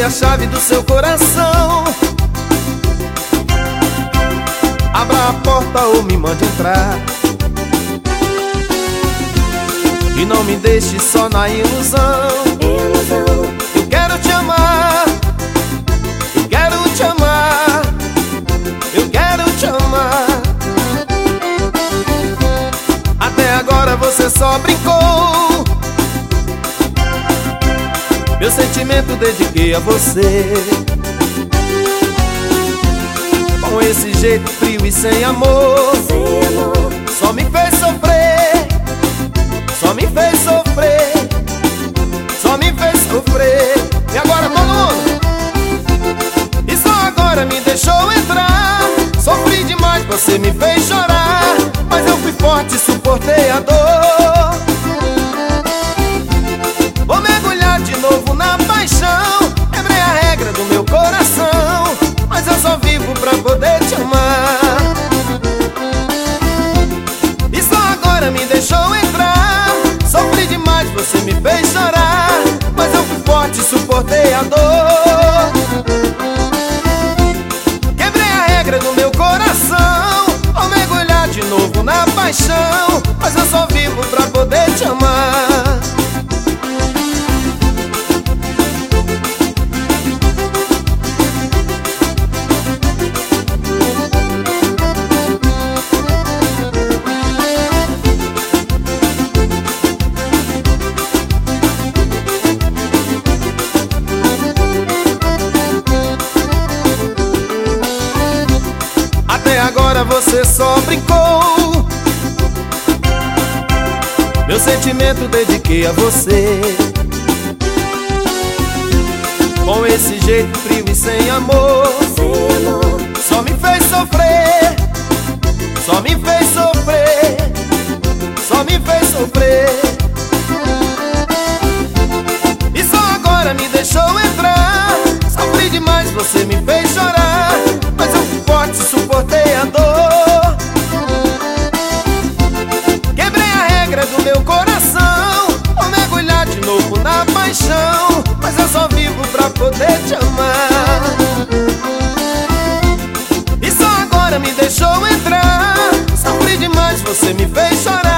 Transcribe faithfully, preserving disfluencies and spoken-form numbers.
a chave do seu coração. Abra a porta ou me mande entrar, e não me deixe só na ilusão. Eu quero te amar, eu quero te amar, eu quero te amar. Até agora você só brincou, meu sentimento dediquei a você. Com esse jeito frio e sem amor, só me fez sofrer, só me fez sofrer, só me fez sofrer. E agora todo mundo? E só agora me deixou entrar. Sofri demais, você me fez chorar, mas eu fui forte e suportei a dor. Vou mergulhar de novo na paixão. Quebrei a regra do meu coração, mas eu só vivo pra poder te amar. E só agora me deixou entrar. Sofri demais, você me fez chorar, mas eu fui forte e suportei a dor. Quebrei a regra do meu coração. Vou mergulhar de novo na paixão, mas eu só vivo pra poder te amar. Até agora você só brincou, meu sentimento dediquei a você. Com esse jeito frio e sem amor, só me fez sofrer, só me fez sofrer, só me fez sofrer. E só agora me deixou entrar. Sofri demais, você me fez chorar, mas eu fui forte e suportei a dor. Quebrei a regra do meu coração. Vou mergulhar de novo na paixão, mas eu só vivo pra poder te amar. E só agora me deixou entrar. Sofri demais, você me fez chorar,